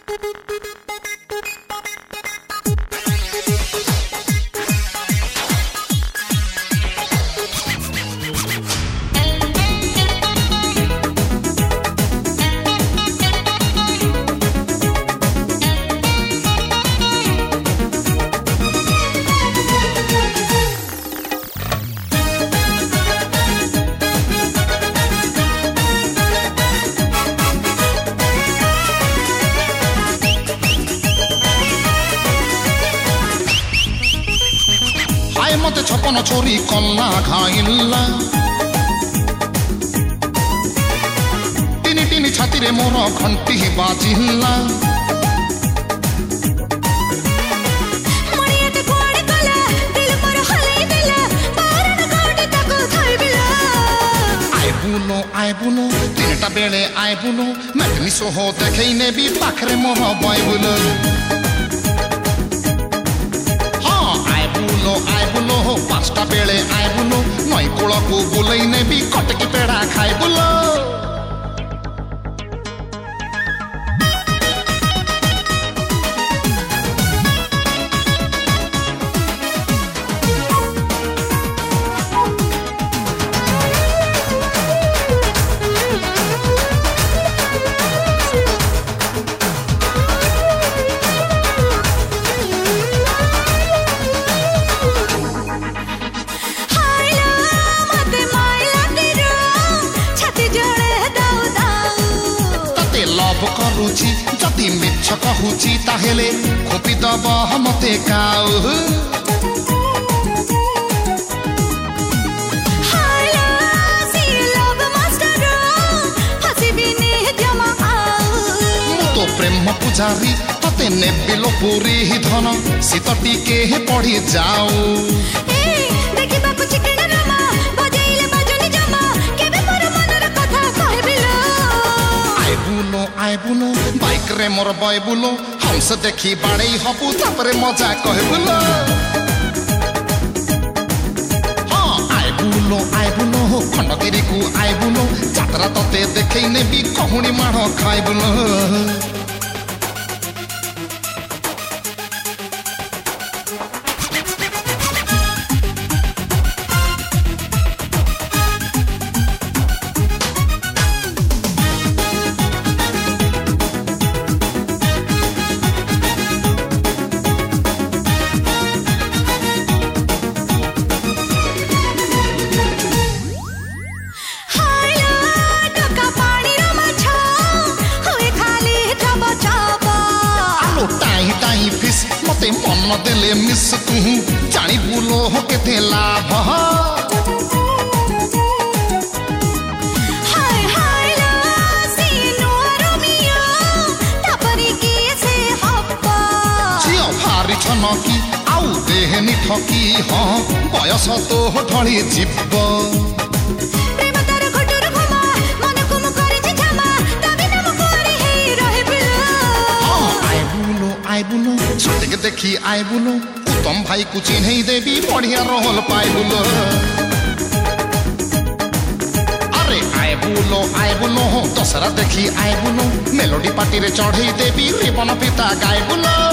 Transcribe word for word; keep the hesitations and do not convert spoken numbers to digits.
मते छपन छोरी कल्ला खाइला टिनी टिनी छाती रे मोर घंटी बाजिला आइबुलो आइबुलो तीनटा बेले आइबुलो मैटनी सोहो देखै नेबी पाखरे मोर बाइबुलो आइबुलो आइबुलो हो पांचटा बेले आइबुलो नई कूल को बुलई नेबी कटकी पेड़ा खाइबुलो करुची जति मिछ कहूची ताहेले खोपी दब मते काउ तो प्रेम पुजारी तते नेबिलो पूरी धन सीत टिके पड़ी जाऊ आइबुलो बाइक रे मोर बाइबुलो हंस देखी बाड़े हबु तापरे मजा कहबुलो हाँ आइबुलो आइबुलो हो खंडगिरी को आइबुलो जात्रा तते देखै नेबी कहुनी माड़ खाइबुलो मते मन देले मिस तू जानी बुलो हो केते लाभ हाय हाय ला सीनो रोमियो तापरी के से हप्पा जियो भारी छनकी आउ देहनी ठकी ह बयस तो ढली जीव आइबुलो छुटिक देखी आइबुलो उत्तम भाई को चिन्ह देवी बढ़िया रोल पाइबुलो अरे आइबुलो आइबुलो हो दशहरा देखी आइबुलो मेलोडी पार्टी रे चढ़ई देवी रिबन पिता गाइबुलो।